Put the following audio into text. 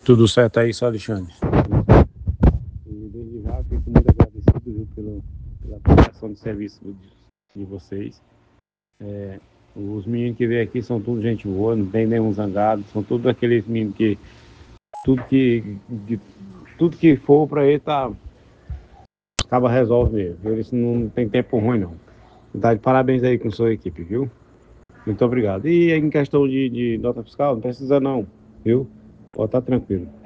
Tudo certo aí, só Alexandre. E desde já fico muito agradecido, viu, pela prestação de serviço de vocês. Os meninos que vêm aqui são tudo gente boa, não tem nenhum zangado, são todos aqueles meninos que tudo tudo que for para ele acaba resolve mesmo. Eles não tem tempo ruim não. Tá de parabéns aí com sua equipe, viu? Muito obrigado. E em questão de nota fiscal, não precisa não, viu? Pode estar tranquilo.